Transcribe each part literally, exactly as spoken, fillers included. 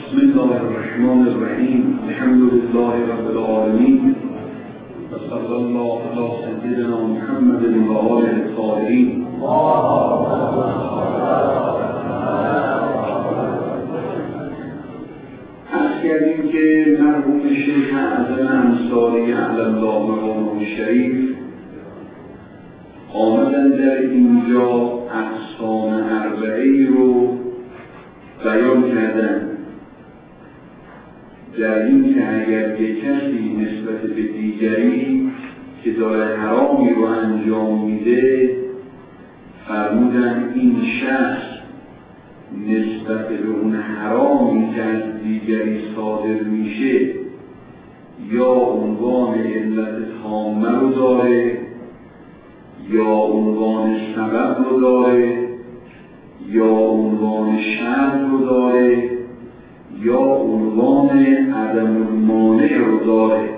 بسم الله الرحمن الرحیم. الحمد لله رب العالمین و صلی الله علی سیدنا محمد و آله الطاهرین. عرض کردیم که مرحوم شیخ اعظم انصاری علی الله مقامه شریف آمدن در اینجا اقسام اربعه‌ای رو بیان کردن، در این که اگر یک کسی نسبت به دیگری که داره حرامی رو انجام میده، فرمودن این شخص نسبت به اون حرامی که از دیگری صادر میشه یا عنوان علت تامه رو داره یا عنوان سبب رو داره یا عنوان شرط رو داره یا عنوان عدم المانع رو داره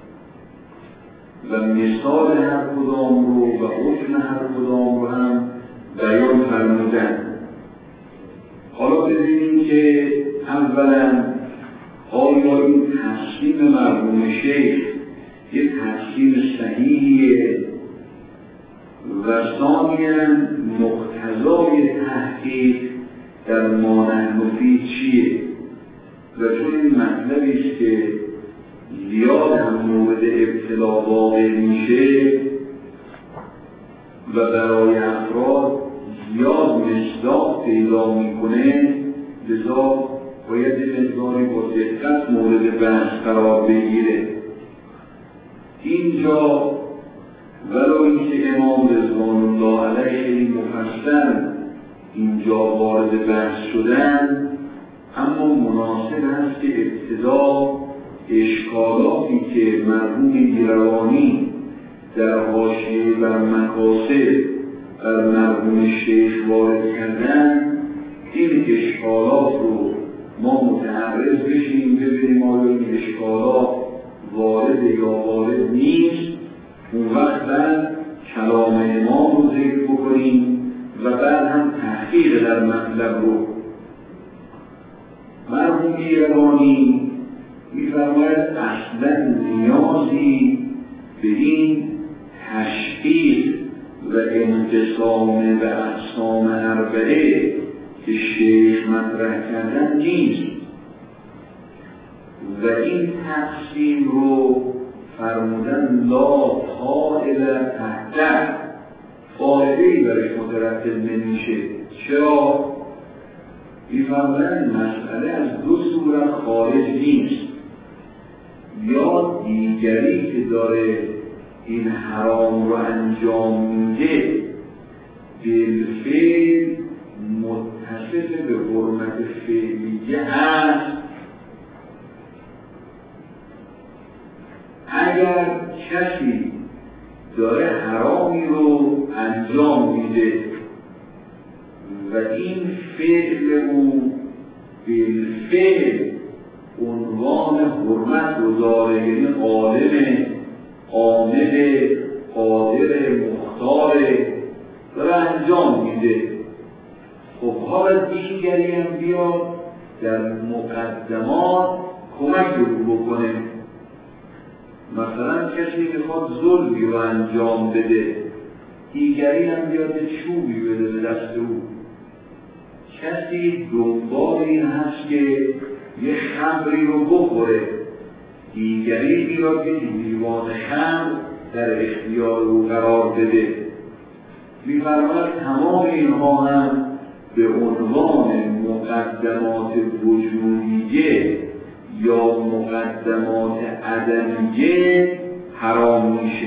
و مثال هر کدام رو و حکم هر کدام رو هم بیان فرمودن. حالا ببینیم که اولا آیا این تقسیم مرحوم شیخ یک تقسیم صحیحیه و ثانیاً مقتضای تحقیق در ما نحن فیه چیه؟ و چون این مطلبی است که زیاد هم مورد ابتلا واقع میشه و برای افراد زیاد مصداق پیدا میکنه، لذا باید یه مقداری با دقت مورد بحث قرار بگیره. اینجا ولو اینکه امام رضوان الله علیه خیلی مفصل اینجا وارد بحث شدن، اما مناسب هست که ابتدا اشکالاتی که مرحوم گیروانی در حاشیه بر مکاسب بر مرحوم شیخ وارد کردن، این اشکالات رو ما متعرض بشیم، ببینیم آیا این اشکالات وارد یا وارد نیست، اون وقت بعد کلام امام رو ذکر بکنیم و بعد هم تحقیق در مطلب رو. مرحوم گیروانی می‌فرماید اصلا نیازی به این تشخیص و انقسام به اقسام اربعه که شیخ مطرح کردن نیست و این تقسیم رو فرمودن لا طائل تحت، فایده‌ای برش مترتب نمیشه. چرا؟ می‌فرمایند مسئله از دو صورت خارج نیست، یا دیگری که داره این حرام رو انجام میده بالفعل متصف به حرمت فعلیه هست. اگر کسی داره حرامی رو انجام میده و این فعل او بالفعل عنوان حرمت رو داره، یعنی عالم عامل قادر مختار داره انجام میده، خب حالا دیگری هم بیاد در مقدمات کمک رو بکنه. مثلا کسی میخواد ظلمی رو انجام بده، دیگری هم بیاد چوبی بده به دست او. کسی دنبال این هست که یه خمری رو بخوره، دیگری بیاد یه لیوان خمر در اختیار او قرار بده. می‌فرماید تمام اینها هم به عنوان مقدمات وجودیه یا مقدمات عدمیه حرام میشه.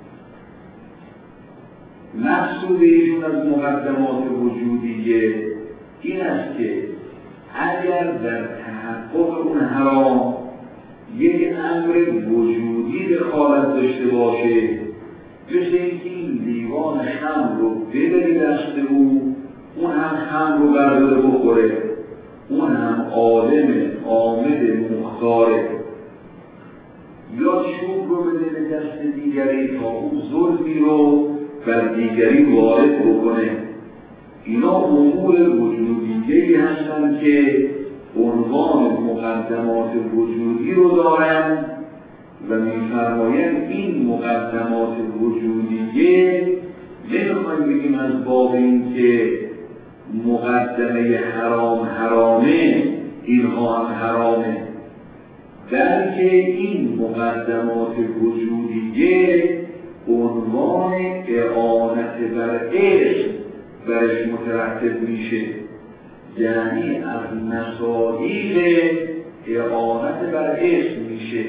مقصود ایشون از مقدمات وجودیه این است که اگر در تحقق اون حرام یک امر وجودی دخالت داشته باشه، مثل اینکه این لیوان خمر رو ببری دست او، اون هم خمر رو برداره بخوره، اون هم عالم عامل مختاره، یا چوب رو بده به دست دیگری تا اون ظلمی رو بر دیگری وارد بکنه، اینا امور وجودیه‌ای هستند که عنوان مقدمات وجودی رو دارند و می‌فرمایند این مقدمات وجودیه نمی‌خوایم بگیم از باب این که مقدمه حرام حرامه اینها هم حرامه، بلکه این مقدمات وجودیه عنوان اعانت بر عشق برش مترتب میشه، یعنی از مصادیق اعانت بر عشق میشه.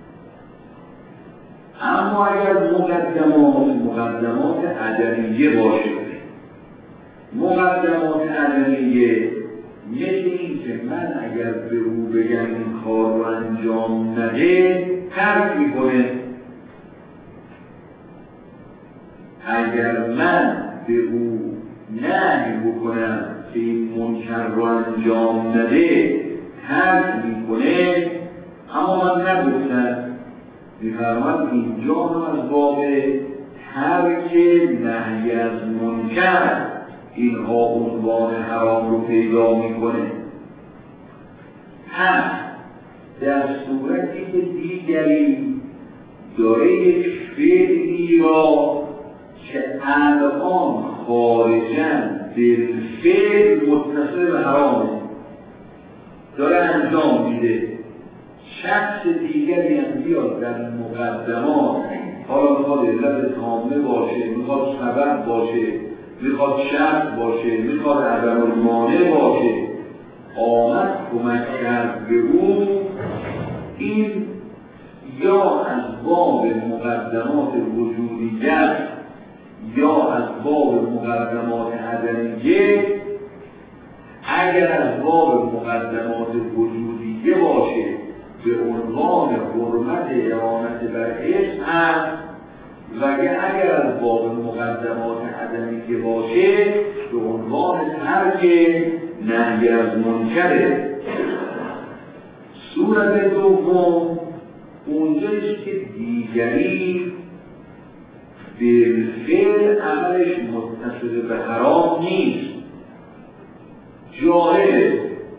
اما اگر مقدمات مقدمات عدمیه باشه، مقدمات عدمیه مثل این که من اگر به او بگم این کار رو انجام نده ترک میکنه، اگر من به او نهی بکنم که این منکر رو انجام نده ترک میکنه، اما من نگفتم. می‌فرماید اینجا هم از باب ترک نهی از منکر اینها عنوان حرام رو پیدا میکنه. هم در صورتی که دیگری داره یک فعلی را که الان خارجاً بالفعل متصل به حرامه داره انجام میده، شخص دیگری هم بیاد در مقدمات، حالا میخواد علت تامه باشه، میخواد سبب باشه، میخواد شرط باشه، میخواد عدم المانع باشه، آمد کمک کرد به او، این یا از باب مقدمات وجودیت یا از باب مقدمات عدمیه. اگر از باب مقدمات وجودیه باشه به عنوان حرمت اعانت بر عشق هست، و اگر از باب مقدمات عدمیه باشه به عنوان ترک نهی از منکره. صورت دوم اونجاییست که دیگری بالفعل عملش متصل به حرام نیست، جاهل،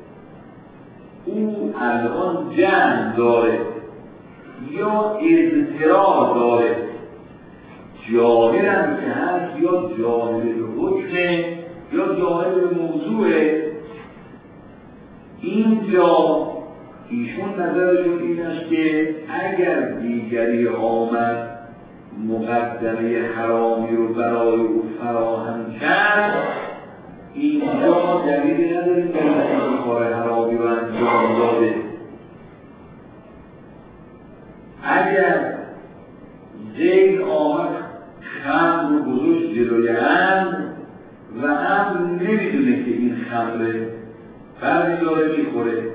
او الان جهل داره یا اضطرار داره. جاهل هم که هست یا جاهل به حکمه یا جاهل به موضوعه. اینجا ایشون نظرشون این است که اگر دیگری آمد مقدمه حرامی رو برای او فراهم کرد، اینجا دلیلی نداریم که این کار حرامی رو انجام داده. اگر زید آمد خمر رو گذاشت جلوی امر و امر نمیدونه که این خمره، بعدی داره میخوره،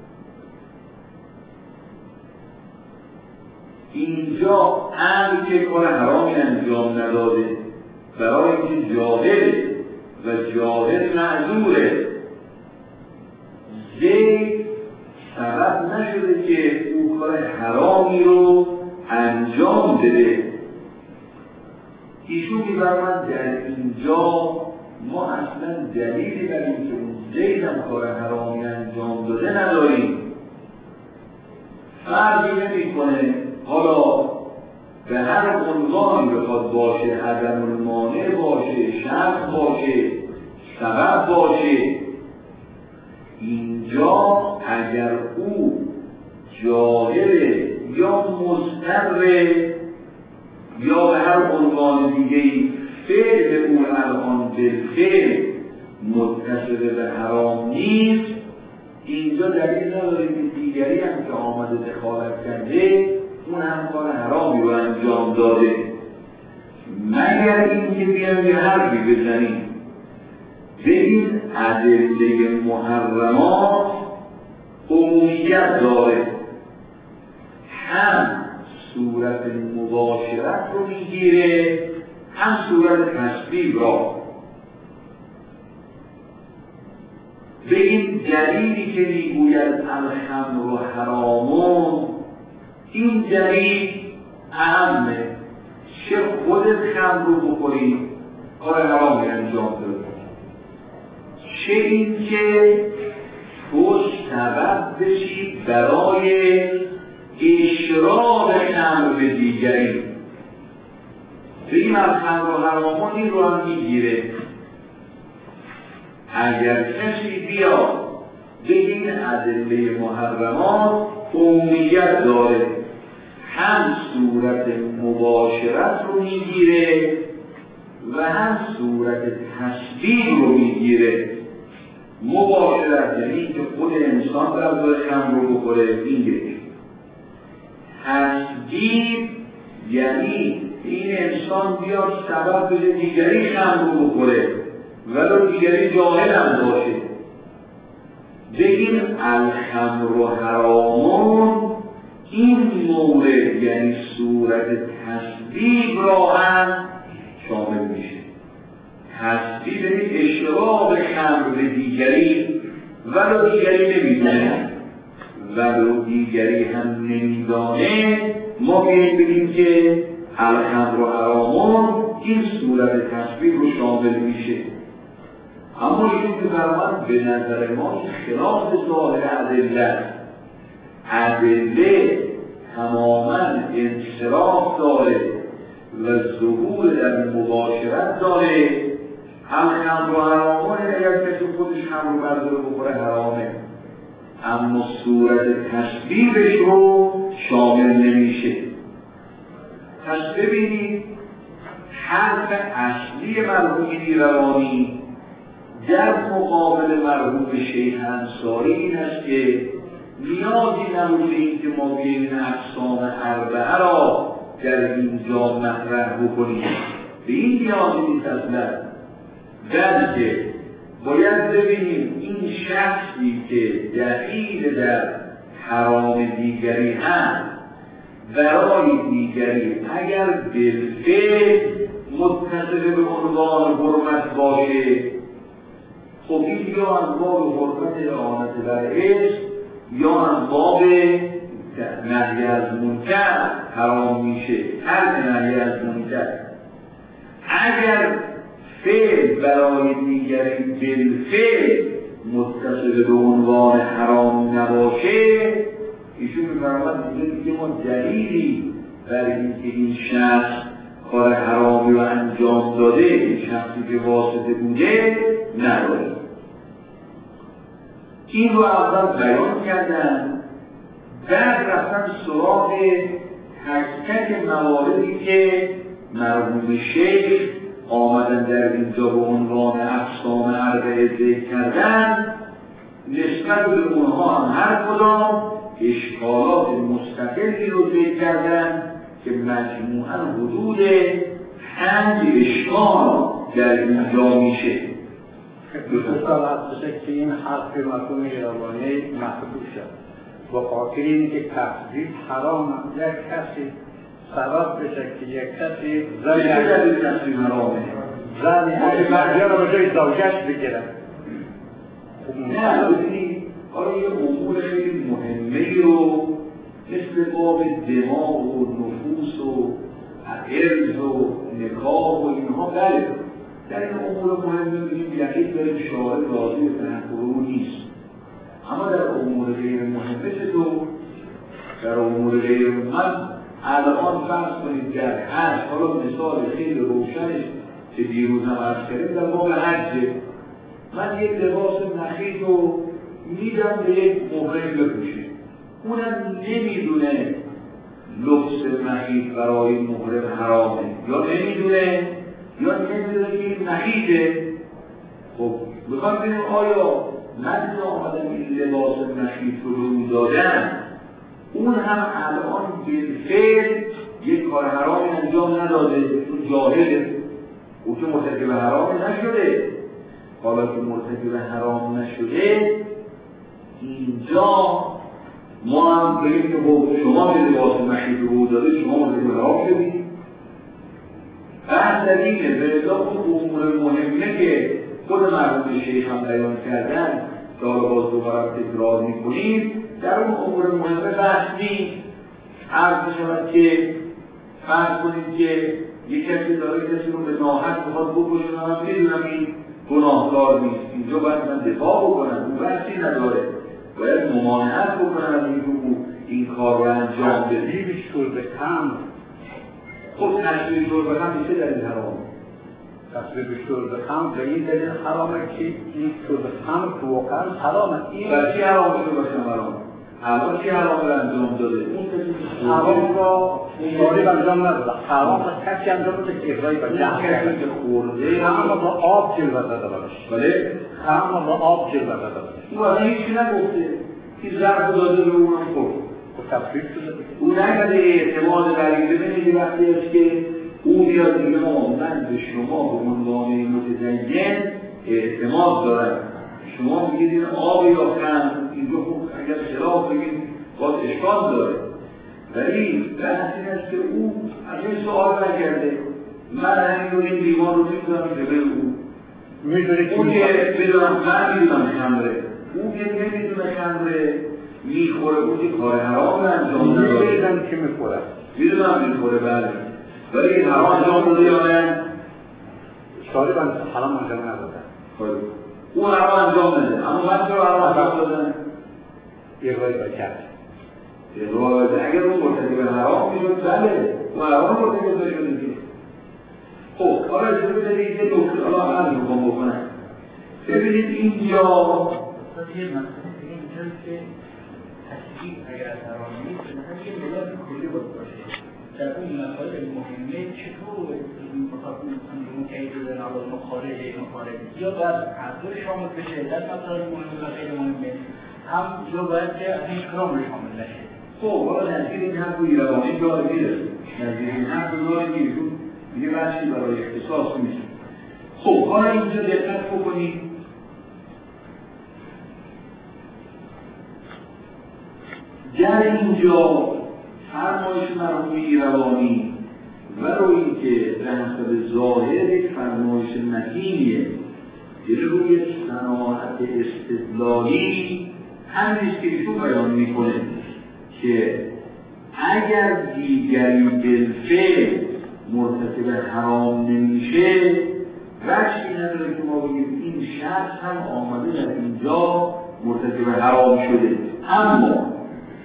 اینجا امر که کار حرامی انجام نداده، برای اینکه جاهله و جاهل معذوره. زید سبب نشده که او کار حرامی رو انجام بده. ایشون می‌فرماید در اینجا ما اصلا دلیلی بر اینکه اون زید هم کار حرامی انجام داده نداریم. فرقی نمی‌کنه حالا به هر عنوانی بخواد باشه، عدم المانع باشه، شرط باشه، سبب باشه. اینجا اگر او جاهل یا مضطر یا به هر عنوان دیگه‌ای فعل او الان بالفعل متصل به حرام نیست، اینجا دلیل نداره که دیگری هم که آمده دخالت کرده اون هم کار حرامی رو انجام داده، مگر اینکه بیان یه حرفی بزنیم به این ادله محرمات عمومیت داره، هم صورت مباشرت رو میگیره هم صورت تشبیه را. به این دلیلی که میگوید الخمر و حرامون، این دلیل اهمه، چه خودت خمر رو بخوری کار حرامی انجام داری، چه این که تو سبب بشی برای اشراق خمر به دیگری. بگیم از خمر و حرامان این رو هم میگیره. اگر کسی بیاد به این ادله محرمات عمومیت داره، هم صورت مباشرت رو میگیره و هم صورت تشبیه رو میگیره. مباشرت یعنی که خود انسان غذای خمر رو بخوره، این یکی. تشبیه یعنی این انسان بیاد سبب بشه دیگری خمر رو بخوره ولو دیگری جاهل هم باشه. بگیم الخمر و حرامون این مورد یعنی صورت تشبیه را هم شامل میشه. تشبیه یعنی اشراق خمر به دیگری ولو دیگری نمیدونه، ولو دیگری هم نمیدانه، ما بیاییم بگیم که الخمر و حرامون این صورت تشبیه رو شامل میشه. اما این که برمند به نظر ما خلاف ظاهر ادله، ادله تماما انصراف داره و ظهور در مباشرت داره. الخمر و حرامون اگر کسی خودش خمر و برداره بخوره حرامه، اما صورت تشبیهش رو شامل نمیشه. پس ببینید حرف اصلی مرحوم ایرانی در مقابل مرحوم شیخ انصاری این است که نیازی نبوده این که ما بیاییم اقسام اربعه را در اینجا مطرح بکنیم، به این نیازی نیست اصلا، بلکه باید ببینیم این شخصی که دخیل در حرام دیگری هم برای دیگری اگر بالفعل متصل به عنوان حرمت باشه، خب این یا از باب حرمت اعانت بر عشق یا از باب نهی از منکر حرام میشه، هر نهی از منکر. اگر فعل برای دیگری بالفعل متصل به عنوان حرام نباشه، ایشون می‌فرماید دیگه ما دلیلی برای اینکه این شخص کار حرامی رو انجام داده، این شخصی که واسطه بوده نداریم. این رو اول بیان کردن، بعد رفتن سراغ تک تک مواردی که مرحوم شیخ آمدن در اینجا به عنوان اقسام اربعه ذکر کردن. نسبت به اونها هم هر کدام اشکالات مستقلی رو ذکر کردن که مجموعاً حدود پنج اشکال در اینجا میشه. دوستان هستشه که این حرف مرحوم ایرانی محدود شد با خاطر این که تفضیل حرام یک کسی سبب بشه که یک کسی زنی حرامه زنی اگه مرجع رو به جای زوجش بگیره. نه ببینید آره یه امور خیلی مهمه رو مثل باب دماغ و نفوس و عرض و نکاح و اینها بله در این امور مهمه بگیم یقید داریم شاعر راضی و تنکرو نیست، اما در امور غیر مهمه چطور؟ در امور غیر مهمه الان فرض کنید در حج، حالا مثال خیلی روشنش که دیروز هم عرض کردیم در باب حجه، من یک لباس نخیز رو میدم به یک محرم بپوشه، اونم نمیدونه لبس نخیز برای محرم حرامه یا نمیدونه یا نمیدونه که این نخیزه. خب بخوام ببینیم آیا من آمدم این لباس نخیز رو رو دادم، اون هم الان بالفعل یک کار حرامی انجام نداده، چون جاهله، او که مرتکب حرامی نشده. حالا که مرتکب حرام نشده، اینجا ما هم بگیم که شما به لباس نخیز رو داده، شما مرتکب حرام شدید. بحث در اینه به اضافه امور مهمه که خود مرحوم شیخ هم بیان کردن که حالا باز دوباره تکرار میکنیم، در اون امور مهمه بحث نیست. عرض میشود که فرض کنید که یک کسی داره کسی رو به ناحق میخواد بکشه و من میدونم این گناهکار نیست، اینجا باید من دفاع بکنم، اون بحثی نداره. باید ممانعت بکنن از اینکه او این کار رو انجام بده. تصویب شرب خمر، خب تصویب شرب خمر به چه دلیل حرامه؟ تصویب شرب خمر به این دلیل حرامه که این شرب خمر که واقعا حرامه. این برای چی حرامه شرب خمر حرامه؟ حرام چی حرام رو انجام داده؟ اون کسی حرام را شارب انجام نداده، حرام را کسی انجام داده که اجرای به جهل کسی که خورده خمر را آب جلوه داده باش. بله؟ خمر را آب جلوه داده باش. او اصلا هیچی نگفته که ظرف داده به اونم خورد. خب تصویب شده. او نگده اعتماد بر این ببینید وقتی است که او بیاد میگه ما من به شما به عنوان متدین اعتماد دارم. شما میگید این آب یا خمر اینجا خوب اگر خلاف بگید باز اشکال داره، ولی بحث این است که او از این سوال نکرده من همین رو این لیوان رو میدونم جبه او میدونی اون که بدونم من میدونم خمره، اون که نمیدونه خمره میخوره، اون که کار حرام انجام نداره. میدونم که میخوره میدونم میخوره بله، ولی حرام انجام داده یا نه؟ شارب حرام انجام نداده. اون حرام انجام نده، اما من چرا حرام انجام دادن؟ اقرار به کرد. اقرار به اگر اون مرتکب حرام میشد بله، اون حرام مرتکب شده که خب حالا اجازه بدید یه نکته حالا من میخوام بکنم. ببینید اینجا یه مسئله دیگه اینجاست که تصدیق اگر از حرام نیست مثلا یه ملاک کلی باید باشه در اون مسائل مهمه چطور اون که ایجاد نواز مخارج مخارج یا باید هر دو شامل بشه در مسائل مهمه و غیر مهمه هم یا باید که از این کرام شامل نشه. خب حالا نزدیک این حرف رو ایروانی داره میره نزدیک این حرف رو داره میره دیگه بحثی برای اختصاص میشه. خب حالا اینجا دقت بکنید در اینجا فرمایش مرحوم ایروانی و رو این که به حسب ظاهر یک فرمایش متینیه یعنی روی صناعت استدلالی همینیست که ایشون بیان میکنه که اگر دیگری بالفعل مرتکب حرام نمیشه وجهی نداره که ما بگیم این شخص هم آمده در اینجا مرتکب حرام شده. اما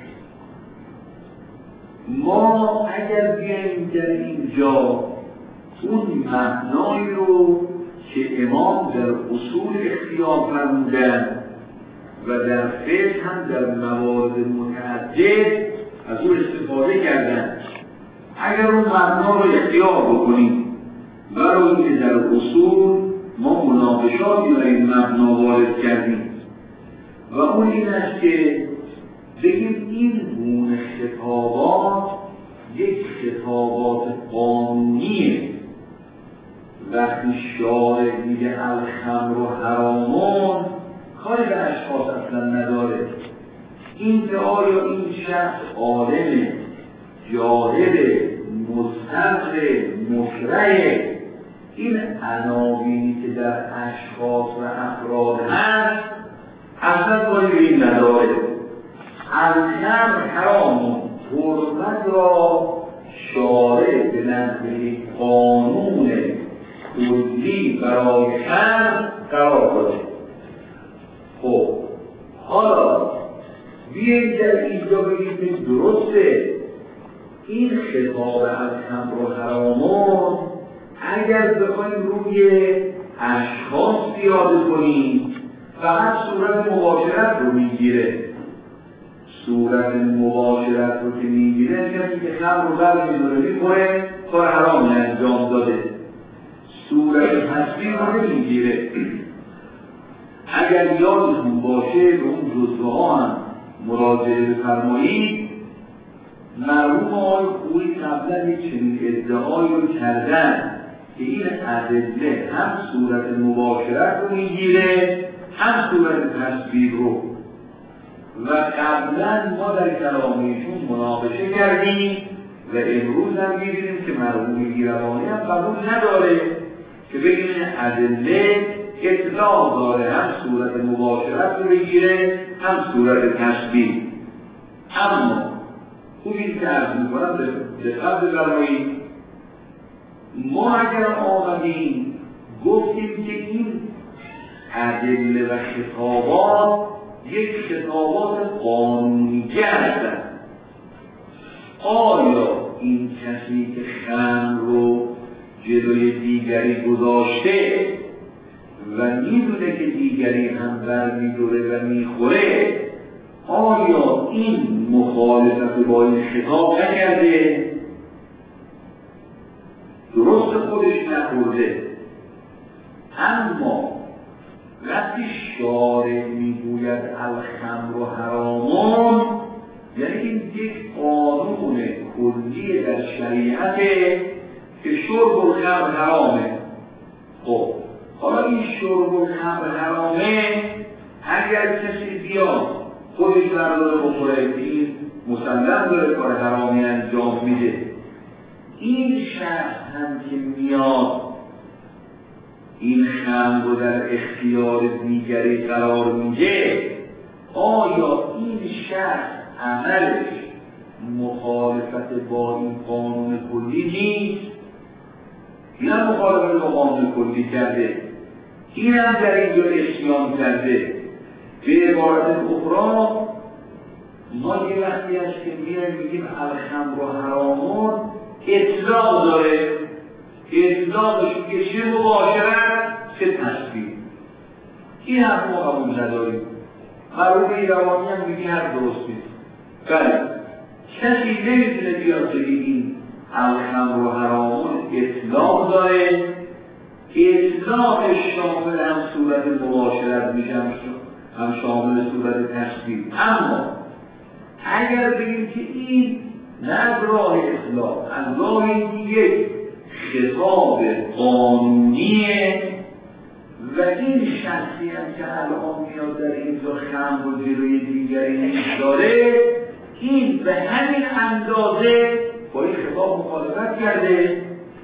ما اگر بیاییم در اینجا اون معنایی رو که امام در اصول اختیار فرمودن و در فقه هم در موارد متعدد از او استفاده کردن اگر اون معنا رو اختیار بکنیم برای اینکه در اصول ما مناقشاتی برای این مبنا وارد کردیم و اون این است که بگیم این گونه خطابات یک خطابات قانونیه. وقتی شارع میگه الخمر و حرامون کاری به اشخاص اصلا نداره. این که آیا این شخص عالم جاهل مستقر مشرع این عناوینی که در اشخاص و افراد هست اصلا کاری به این نداره. الخمر حرامون حرمت را شارع به نحوه قانون کلی برای خمر قرار داده. خب حالا بیاییم در اینجا بگیم که درسته این خطاب از خمر و حرامون اگر بخوایم روی اشخاص پیاده کنیم فقط صورت مباشرت رو میگیره. صورت مباشرت رو که میگیره کسی که خمر رو بر میداره میخوره کار حرام انجام داده. صورت تصویر رو نمیگیره. اگر یادتون باشه به اون جزوه ها هم مراجعه بفرمایید مرحوم آقای خویی قبلا یک چنین ادعایی رو کردن که این ادله هم صورت مباشرت رو میگیره هم صورت تصویر رو و قبلا ما در کلامشون مناقشه کردیم و امروز هم می‌بینیم که مرحوم ایروانی هم قبول نداره که بگیم این ادله اطلاق داره هم صورت مباشرت رو بگیره هم صورت تصویر. اما خوبی که عرض می‌کنم دقت بفرمایید ما اگر آمدیم گفتیم که این ادله و خطابات یک خطابات قانونی‌گر هستند. آیا این کسی که خمر رو جلوی دیگری گذاشته و میدونه که دیگری هم برمی‌داره و میخوره، آیا این مخالفت با این خطاب نکرده؟ درست خودش نخورده، اما وقتی شارع میگوید الخمر حرامون، یعنی این یک قانون کلی در شریعته که شرب الخمر حرامه. خب حالا این شرب الخمر حرامه، اگر کسی بیاد خودش برداره بخوره، این مسلم داره کار حرامی انجام میده، این شخص هم که میاد این خمر رو در اختیار دیگری قرار میده، آیا این شخص عملش مخالفت با این قانون کلی نیست؟ این هم مخالفت با قانون کلی کرده، این هم در اینجا عصیان کرده. به عبارت اخرى، ما یه وقتی هست که میایم میگیم الخمر و حرامون، اطلاق داره، اطلاقش که چه مباشرت چه تشبیه. این هم ما قبول نداریم. معروف ایروانی هم میگه هر درست نیست. بله، کسی نمیتونه بیاد که این الخمر و حرامون اطلاق داره، اطلاقش شامل هم صورت مباشرت میشه، هم شامل صورت تشبیه. اما اگر بگیم که این نه از راه اطلاق، از راه دیگه خطاب قانونیه و این شخصی هم که الان میاد در اینجا خمر و جلوی دیگری نمی‌داره، این به همین اندازه با این خطاب مخالفت کرده.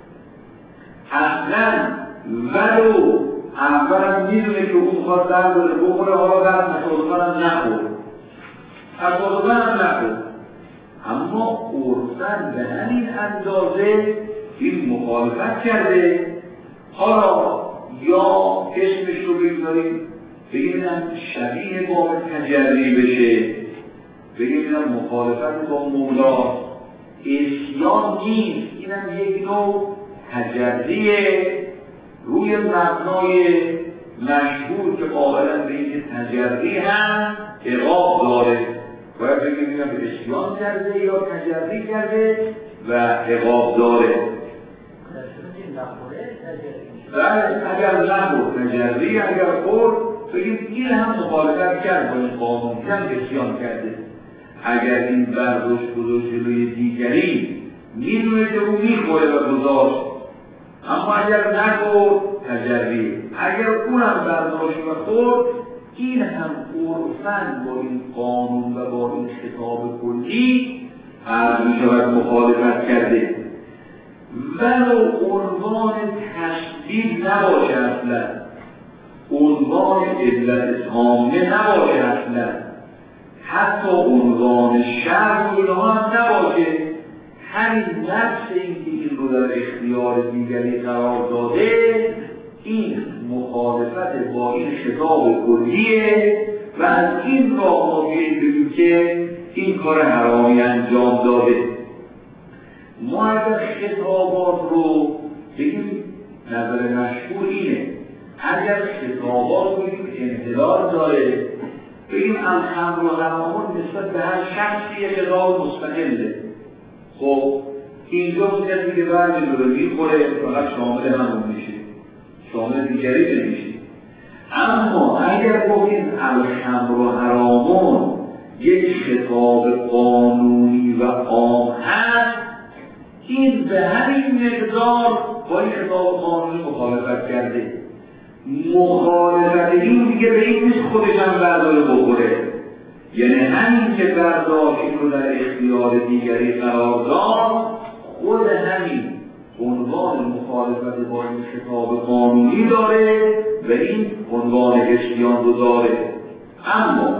اصلا ولو اولا میدونه که اون میخواد در داره بخوره، حالا در تصادفاً هم نخور تصادفاً هم نخور اما عرفاً به همین اندازه این مخالفت کرده. حالا یا اسمش رو بگذاریم بگیم شبیه با تجری بشه، بگیم مخالفت با مولا، عصیان نیست، اینم یک نوع تجریه روی مبنای مشهور که قابلا به این تجری هم عقاب داره. باید بگیم اینم عصیان کرده یا تجری کرده و عقاب داره. اگر نخورد تجری، اگر خورد بگیم این هم مخالفت کرد با این قانون، هم عصیان کرده. اگر این برداشت گذاشت جلوی دیگری میدونه که اون میخوره و گذاشت، اما اگر نخورد تجری، اگر اونم برداشت و خورد، این هم عرفاً با این قانون و با این خطاب کلی از میشود مخالفت کرده. ولو عنوان تشبیه نباشه، اصلا عنوان علت تامه نباشه، اصلا حتی عنوان شرط و اینها هم نباشه، همین نفس این که این رو در اختیار دیگری قرار داده، این مخالفت با این خطاب کلیه و از این راه ما بگیم که این کار حرامی انجام داده. ما اگر خطابات رو بگیم، نظر مشهور اینه، اگر خطابات رو بگیم انحلال داره، بگیم الخمر و حرامون نسبت به هر شخصی یه خطاب مستقله. خب اینجا اون کسی که برمی رو میخوره فقط شامل همون میشه، شامل دیگری نمیشه. اما اگر بگیم الخمر و حرامون یک خطاب قانونی و عام هست، این به همین مقدار با این خطاب قانونی مخالفت کرده. مخالفت این دیگه به این نیست خودش هم برداره بخوره، یعنی همین که برداشت این رو در اختیار دیگری قرار داد، خود همین عنوان مخالفت با این خطاب قانونی داره و این عنوان عصیان رو داره. اما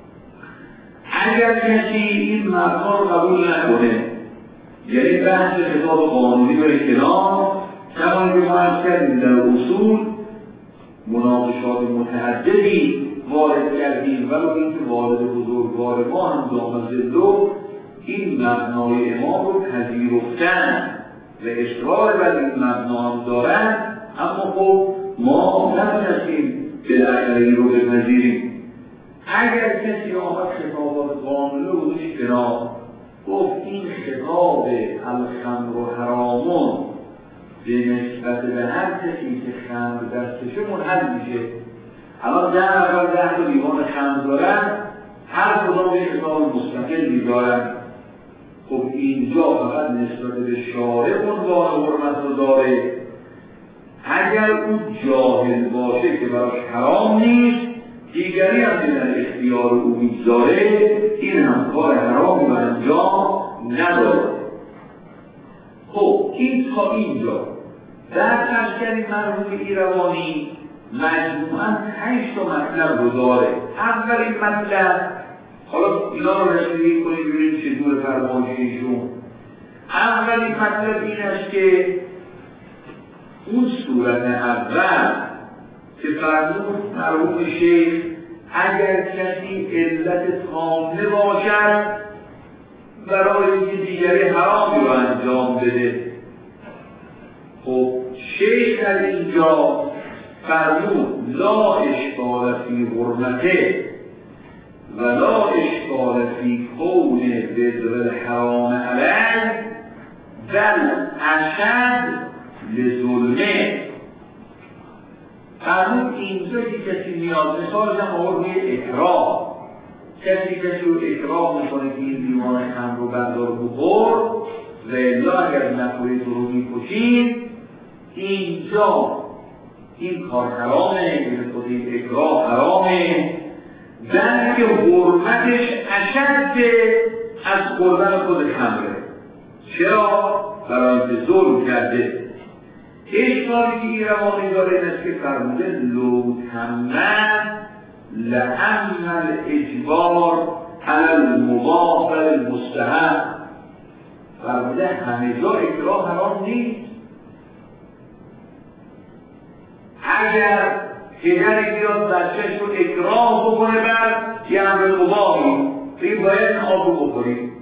اگر کسی این مبنا رو قبول نکنه، یعنی بحث خطاب قانونی بره کنار، کمان که ما از کردیم در اصول مناقشات متعددی وارد کردیم ولو اینکه والد بزرگوار ما هم دام ظلو این مبنای امام رو پذیرفتن و اصرار بر این مبنا هم دارن، اما خب ما نتونستیم بالاخره رو بپذیریم. اگر کسی آمد خطابات قانونی رو بودش کنار گفت این خطاب الخمر و حرامون به نسبت به هر کسی که خمر دستشه منحل میشه. الان ده نفر ده تا لیوان خمر دارن، هر کدام یک خطاب مستقلی دارن. خب اینجا فقط نسبت به شارع عنوان حرمت رو داره. اگر او جاهل باشه که براش حرام نیست، دیگری هم در اختیار او میگذاره، این هم کار حرامی و انجام نداره. خب این تا اینجا در تشکیل مرحوم ایروانی مجموعاً هشت تا مطلب رو داره. اولین مطلب، حالا اینا رو رسیدگی کنید ببینید چطور فرمایششون. اولین مطلب این است که اون صورت اول که فرمود مرحوم شیخ اگر کسی علت تامه باشد برای اینکه دیگری حرامی رو انجام بده. خب شیخ در اینجا فرمود لا اشکال فی حرمته و لا اشکال فی کون بذر الحرام علیه بل اشد لظلمه. فرمود اینجا که کسی نیاز مثالش هم آورد روی اکراه، کسی کسی رو اکراه میکنه که این لیوان خمر رو بردار بخور و الا اگر نخوری تو رو میکشید، اینجا این کار حرامه، این خود این اکراه حرامه، بلکه حرمتش اشد از خوردن خود خمره. چرا؟ برای اینکه ظلم کرده. اشکالی که ایروانی داره این است که فرموده لو تمن لهم الاجبار علی المباح و المستحب. فرموده همه جا اکراه حرام نیست. اگر پدری بیاد بچهش رو اکراه بکنه بر یه امر مباحی این باید آب رو بخوریم،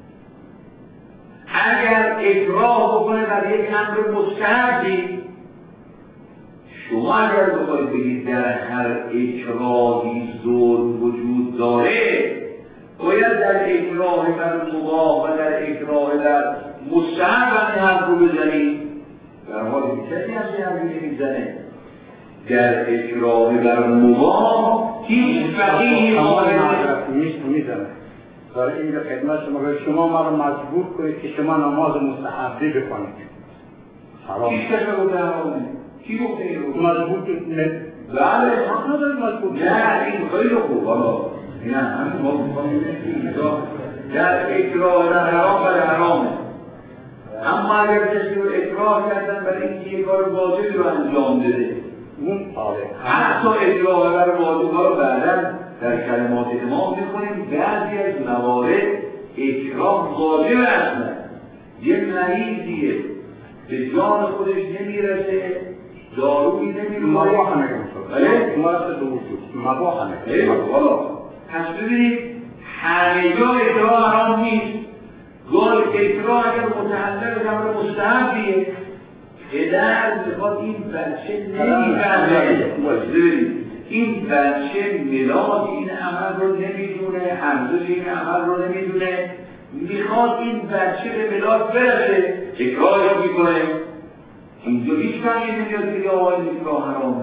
اگر اکراه بکنه بر یک امر مستحبی، شما اگر بخواید بگید در هر اکراهی ظلم وجود داره، باید در اکراه بر مباح و در اکراه در مستحب این حرف رو بزنید. در حالی که کسی هم این حرفی نمیزنه. در اکراه بر مباح هیچ فقیهی معرفی نیست میزنه. برای این خدمت شما شما ما رو مجبور کنید که شما نماز مستحبی بکنید. حرام. کی کسی رو حرامه؟ کی گفته این رو؟ مجبور کنید. بله، حق ندارید مجبور کنید. نه، این خیلی خوب. حالا نه همین ما می‌خوایم اینجا در اکراه در حرام بر حرامه. اما اگر کسی رو اکراه کردن برای اینکه یک کار واجبی رو انجام بده، اون آره. حتی اکراه بر واجب‌ها رو بعداً در کلمات امام می‌کنیم. بعضی از موارد اکراه واجب اصلا. یه مریضیه به جان خودش نمیرسه، دارویی نمی‌خوره. مباح نمی‌خوره. بله؟ مراد دوست مباح نمی‌خوره. حالا پس ببینید همه جا اکراه حرام نیست. گل اکراه اگر متعلق به امر مستحبیه، پدر میخواد این بچه نمی‌فهمه. ببینید این بچه ملاک این عمل رو نمیدونه، ارزش این عمل رو نمیدونه، میخواد این بچه به ملاک برسه، اکراه رو میکنه. اینجا هیچ فرقی نمیاد که آقای اکراه حرامه.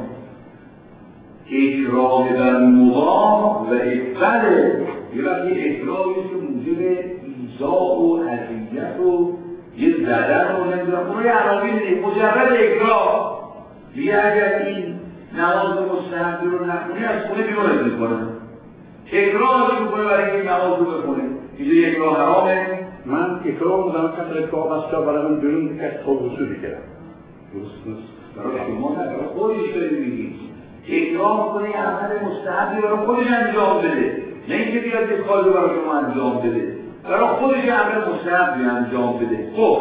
اکراه بر مباح و اکبره یه وقتی اکراهی که موجب ایذا و اذیت و یه ضرر رو نمیدونم، اون یه حرامی نیست، مجرد اکراه. میگه اگر این نماز مستحبی رو نخونی از خونه بیرونت میکنه، اکراه رو میکنه برای اینکه نماز رو بخونه. اینجا اکراه حرامه. من اکراه میزنم که اکراه بستا برای من بیرون که تو وصولی کردم. درست نیست. برای شما نه، برای خودش داری میگی اکراه میکنه یه عمل مستحبی برای خودش انجام بده، نه اینکه بیاد یه کاری برای شما انجام بده، برای خودش یه عمل مستحبی انجام بده. خب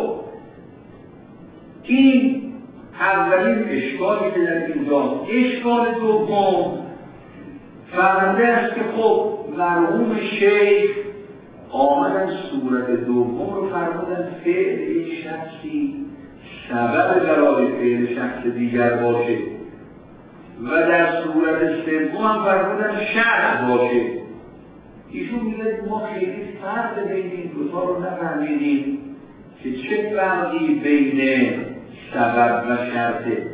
این اولین اشکالی که در اینجا. اشکال دوم فرموده است که خب مرحوم شیخ آمدن صورت دوم رو فرمودن فعل یک شخصی سبب برای فعل شخص دیگر باشه و در صورت سوم هم فرمودن شرط باشه. ایشون میگه ما خیلی فرق بین این دوتا رو نفهمیدیم که چه فرقی بین سبب و شرطه.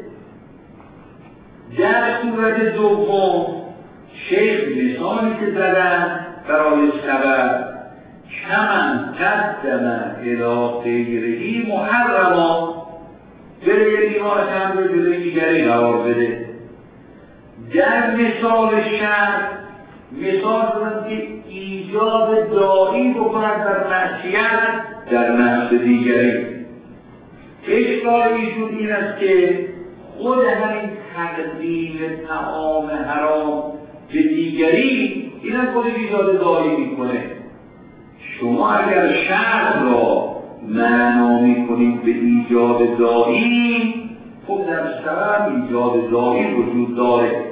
در صورت دوم شیخ مثالی که زدن برای سبب کمن قدم الی غیره محرما، بره یه بیمار چند رو جلوی دیگری قرار بده. در مثال شرط مثال دارن که ایجاد داعی بکنن در معصیت در نفس دیگری. اشکال ایشون این است که خود همین تقدیم طعام حرام به دیگری این هم خود ایجاد داعی میکنه. شما اگر شرط را معنا میکنید به ایجاد داعی، خب در سبب ایجاد داعی وجود داره.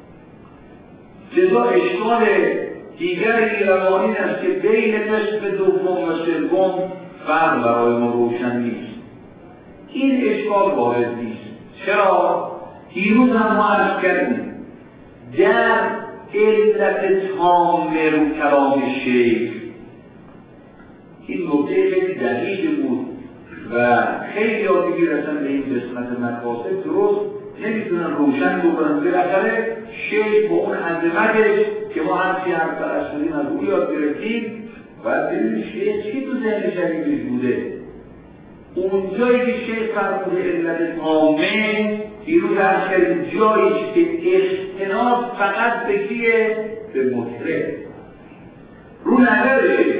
لذا اشکال دیگری روانی است که بین قسم دوم و سوم فرق برای ما روشن نیست. این اشکال وارد نیست. چرا؟ دیروز هم ما عرض کردیم در علت تامه رو کلام شیخ این نکته خیلی دقیق بود و خیلی آدمی رسن به این قسمت مقاصد درست نمیتونن روشن بکنن. بالاخره شیخ با اون عظمتش که ما همچی حرف پرستاریم از او یاد گرفتیم باید ببینیم شیخ چی تو ذهن شریفش بوده. اونجایی که شیخ فرموده علت تامه دیروز عرض کردیم جایی که استناد فقط به کیه؟ به مطرب رو نظر شیخ.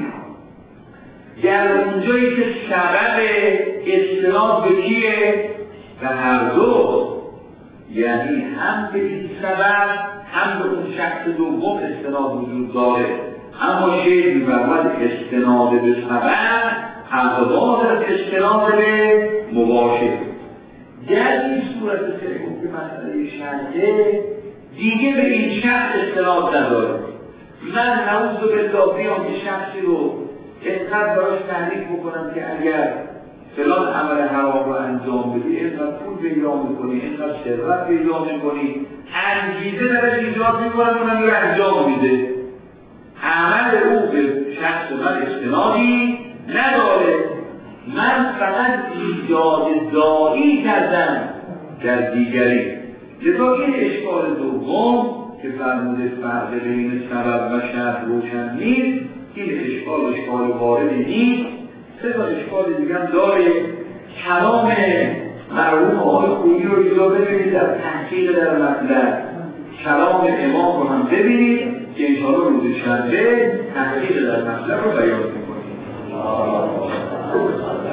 در اونجایی که سبب استناد به کیه؟ به هر دو، یعنی هم به این سبب هم به اون شخص دوم استناد وجود داره. اما شیخ می‌فرماید استناد به سبب اقوال از استناد به مباشر. در این صورت سوم که مسئله شرطه دیگه به این شخص استناد نداره. من نعوذ بالله بیام که شخصی رو اینقدر براش تحریک بکنم که اگر فلان عمل حرام رو انجام بدی اینقدر پول پیدا میکنی، اینقدر ثروت پیدا میکنی، انگیزه درش ایجاد میکنم اونم رو انجام میده. عمل او به شخص من استنادی نداره. من فقط ایجاد داعی کردم در دیگری. لذا این اشکال دوم که فرموده فرق بین سبب و شرط روشن نیست، این اشکال اشکال واردی نیست. سه تا اشکال دیگه هم داره. کلام مرحوم آقای خویی رو اینجا ببینید در تحقیق در مطلب، کلام امام رو هم ببینید که انشاءالله روز شنبه تحقیق در مطلب رو بیان می‌کنیم.